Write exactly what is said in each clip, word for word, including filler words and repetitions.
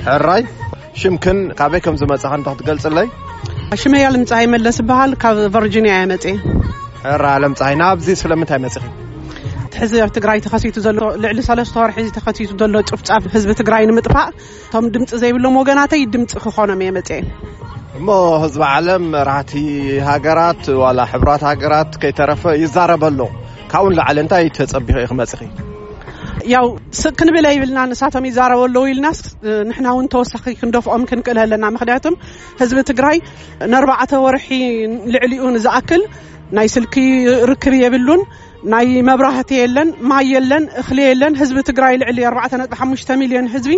حراي شمكن كابي كم زمان صحن تحت قلت لي شمية لمتعي ملس بحال كاب فيرجينيا متي حرا لمتعي نابزي سلمتها متي حزب تግራይ ተኸሲቱ ዘሎ ልዕሊ ሰለስተ ወርሒ ተኸሲቱ ዘሎ ጭፍጫፍ ህዝቢ ትግራይ ንምጥፋእ ቶም ድምጽ ዘይብሎም ወገናተይ ድምጽ ክኾኖም የመጽ እሞ ህዝብ ዓለም ራቲ ሃገራት ወላ ሕብራት ሃገራት ከይተረፈ ይዛረበሎ ካውን ለዓለንታይ ተጸቢኸ ይኽመጽኺ ያው ክንብል ይብልና ንሳቶም ይዛረበሎ ኢልናስ ንሕና እውን ተወሳኺ ክንደፍኦም ክንቅልህለና ምክንያቱም ህዝቢ ትግራይ ንኣርባዕተ ወርሒ ልዕሊኡን ዝኣክል ናይ ስልኪ ርክብ የብሉን ናይ መብራህቲ የለን ማይ የለን እኽሊ የለን ህዝቢ ትግራይ ልዕሊ ኣርባዕተ ነጥቢ ሓሙሽተ ሚልዮን ህዝቢ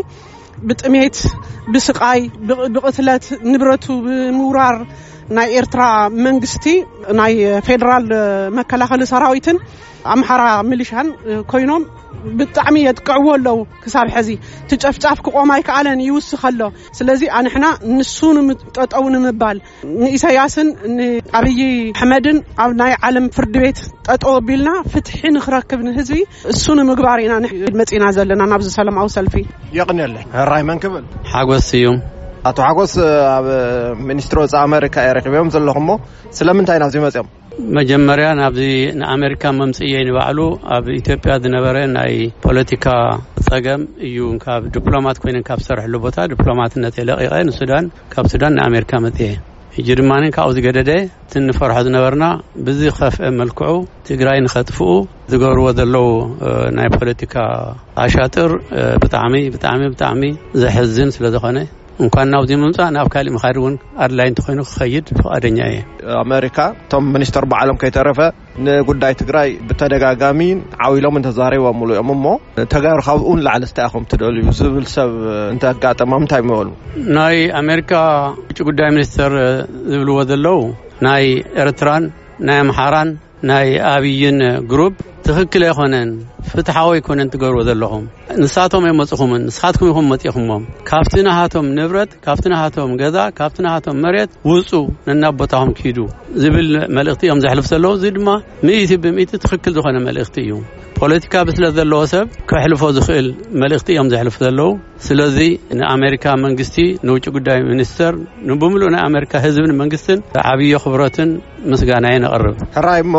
ብጥሜት ብስቃይ ብቅትለት ንብረቱ ብምውራር ናይ ኤርትራ መንግስቲ ናይ ፌደራል መከላኸሊ ሰራዊትን ኣምሓራ ሚሊሻን ኮይኖም ብጣዕሚ የጥቅዕወለው ክሳብ ሕዚ ትጨፍጫፍ ክቆማይ ከኣለን ይውስኸሎ ስለዚ ኣንሕና ንሱን ጠጠውን ምባል ንኢሳያስን ንኣብይ ኣሕመድን ኣብ ናይ ዓለም ፍርድ ቤት ጠጠው ቢልና ፍትሒ ንኽረክብ ንህዝቢ እሱን ምግባር ኢና ንመጽና ዘለና ናብዚ ሰላማዊ ሰልፊ ይቕንየለ ራይ መንክብል ሓጎስ እዩ ኣቶ ሓጎስ ኣብ ሚኒስትሪ ወፃኢ ኣሜሪካ ኤረክብዮም ዘለኹሞ ስለምንታይ ናብዚ መጽኦም መጀመርያ ናብዚ ንኣሜሪካ መምጽእየ ንባዕሉ ኣብ ኢትዮጵያ ዝነበረ ናይ ፖለቲካ ጸገም እዩ ካብ ዲፕሎማት ኮይነን ካብ ሰርሕሉ ቦታ ዲፕሎማትነት የለቂቀ ንሱዳን ካብ ሱዳን ንኣሜሪካ መጽእየ እጂ ድማኒ ካብኡ ዝገደደ ትንፈርሖ ዝነበርና ብዚ ኸፍአ መልክዑ ትግራይ ንኸጥፍኡ ዝገብርዎ ዘለው ናይ ፖለቲካ ኣሻጥር ብጣዕሚ ብጣዕሚ ብጣዕሚ ዘሕዝን ስለ ዝኾነ እንኳን ናብዚ ምምጻእ ናብ ካሊ መኻድውን ኣድላይ እንተኮይኑ ክኸይድ ፈቃደኛ እየ ኣሜሪካ ቶም ሚኒስተር በዓሎም ከይተረፈ ንጉዳይ ትግራይ ብተደጋጋሚ ዓዊሎም እንተዛረይዎም ሙሉ እዮም እሞ ተጋሩ ካብኡን ላዕለ ስታይኹም ትደልዩ ዝብል ሰብ እንተጋጠመም እንታይ ይመሉ ናይ ኣሜሪካ ውጭ ጉዳይ ሚኒስተር ዝብልዎ ዘለው ናይ ኤርትራን ናይ ኣምሓራን ናይ ኣብይን ግሩፕ ትክክል ኣይኮነን ፍትሓዊ ኣይኮነን ትገብርዎ ዘለኹም ንሳቶም ኣይመጽኹምን ንስኻትኩም ኢኹም መጽኹሞም ካብቲ ናሃቶም ንብረት ካብቲ ናሃቶም ገዛ ካብቲ ናሃቶም መሬት ውፁ ነናቦታهم ኪዱ ዝብል መልእኽቲ እዮም ዘሕልፍ ዘለዉ እዚ ድማ ሚእቲ ብሚእቲ ትክክል ዝኾነ መልእኽቲ እዩ ፖለቲካ ብስለ ዘለዎ ሰብ ክሕልፎ ዝኽእል መልእኽቲ እዮም ዘሕልፍ ዘለዉ ስለዚ ንኣሜሪካ መንግስቲ ንውጭ ጉዳይ ሚኒስተር ንብምሉእ ናይ ኣሜሪካ ህዝብን መንግስትን ዓብዪ ክብረትን ምስጋናየ ነቕርብ ሕራይ እሞ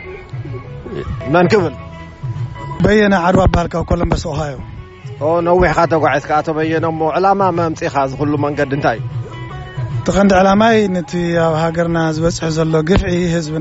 መንክብል በየነ ዓድዋ ባልካ ኮሎምበስ ኦሃዮ ኦ ነዊሕ ካተጓዓት ካቶ በየነ ሞ ዕላማ መምጽኻ ዝኹሉ መንገድ እንታይ ተኸንድ ዕላማይ ነቲ ኣብ ሃገርና ዝበጽሕ ዘሎ ግፍዒ ህዝብና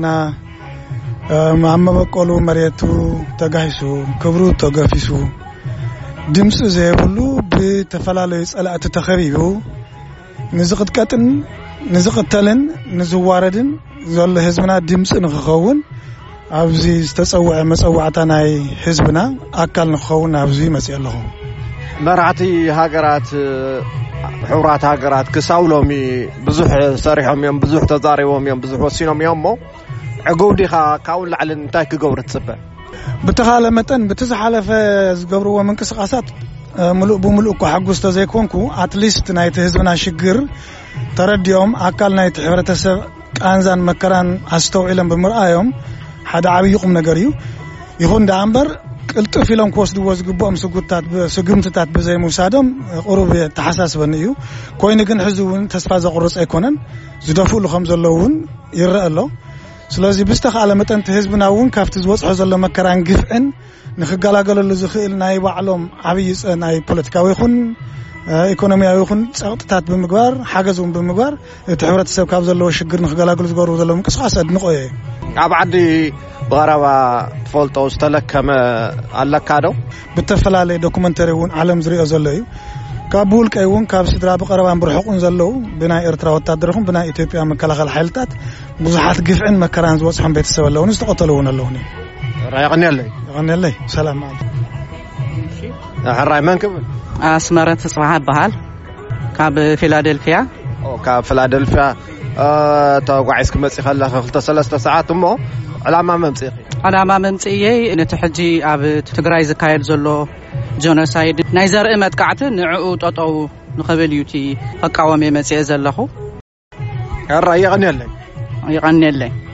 ማመበቆሉ መሬቱ ተጋሂሱ ክብሩ ተገፊሱ ድምጽ ዘይብሉ ብተፈላለዩ ጸላእቲ ተኸቢቡ ንዝቕጥቀጥን ንዝቕተልን ንዝዋረድን ዘሎ ህዝብና ድምጽ ንኽኸውን ኣብዚ ዝተጸውዐ መጸዋዕታ ናይ ህዝብና ኣካል ንኽኸውን ኣብዚ መጽእ ኣለኹ መራሕቲ ሃገራት ሕቡራት ሃገራት ክሳውሎሚ ብዙሕ ሰሪሖም እዮም ብዙሕ ተዛሪቦም እዮም ብዙሕ ወሲኖም እዮም ሞ ዕጉብ ዲኻ ካብኡን ላዕሊ እንታይ ክገብሩ ትጽበ ብተኻለ መጠን በቲ ዝሓለፈ ዝገብርዎ ምንቅስቓሳት ሙሉእ ብሙሉእ እኳ ሓጉስ ተዘይኮንኩ ኣትሊስት ናይቲ ህዝብና ሽግር ተረዲኦም ኣካል ናይቲ ሕብረተሰብ ቃንዛን መከራን ኣስተውዒሎም ብምርኣዮም ሓደ ዓብዪ ቁም ነገር እዩ ይኹን ዳ እምበር ቅልጥፍ ኢሎም ክወስድዎ ዝግብኦም ስጉታት ስግምትታት ብዘይምውሳዶም ቁሩብ ተሓሳስበኒ እዩ ኮይኑ ግን ሕዚ እውን ተስፋ ዘቁርፅ ኣይኮነን ዝደፍእሉ ከም ዘለዉ እውን ይረአ ኣሎ ስለዚ ብዝተኻለ መጠን እቲ ህዝብና እውን ካብቲ ዝወፅሖ ዘሎ መከራን ግፍዕን ንኽገላገለሉ ዝኽእል ናይ ባዕሎም ዓብዪ ናይ ፖለቲካዊ ይኹን ኢኮኖሚያዊ ይኹን ፀቕጥታት ብምግባር ሓገዝ እውን ብምግባር እቲ ሕብረተሰብ ካብ ዘለዎ ሽግር ንኽገላገሉ ዝገብሩ ዘለዉ ምንቅስቓስ ኣድንቆ እየ ኣብ ዓዲ ብቐረባ ትፈልጦ ዝተለከመ ኣለካ ዶ ብተፈላለየ ዶኩመንተሪ እውን ዓለም ዝሪኦ ዘሎ እዩ ካብ ውልቀይ እውን ካብ ስድራ ብቐረባን ብርሑቕን ዘለዉ ብናይ ኤርትራ ወታደር ይኹን ብናይ ኢትዮጵያ መከላኸሊ ሓይልታት ብዙሓት ግፍዕን መከራን ዝበፅሖም ቤተሰብ ኣለውን ዝተቐተሉ እውን ኣለውን ይቕንየለይ ይቕንየለይ ሰላም ማለት ሕራይ መን ክብል ኣስመረ ተጽባህ ይበሃል ካብ ፊላደልፊያ ካብ ፊላደልፊያ ተጓዒስ ክመጽእ ከለኸ ክልተ ሰለስተ ሰዓት እሞ ዕላማ መምጽእ ዕላማ መምጽእየ ነቲ ሕጂ ኣብ ትግራይ ዝካየድ ዘሎ ጆኖሳይድ ናይ ዘርኢ መጥቃዕቲ ንዕኡ ጠጠው ንኽብል እዩ እቲ ከቃወም የመጽእ ዘለኹ ሕራይ ይቕንየለይ ይቕንየለይ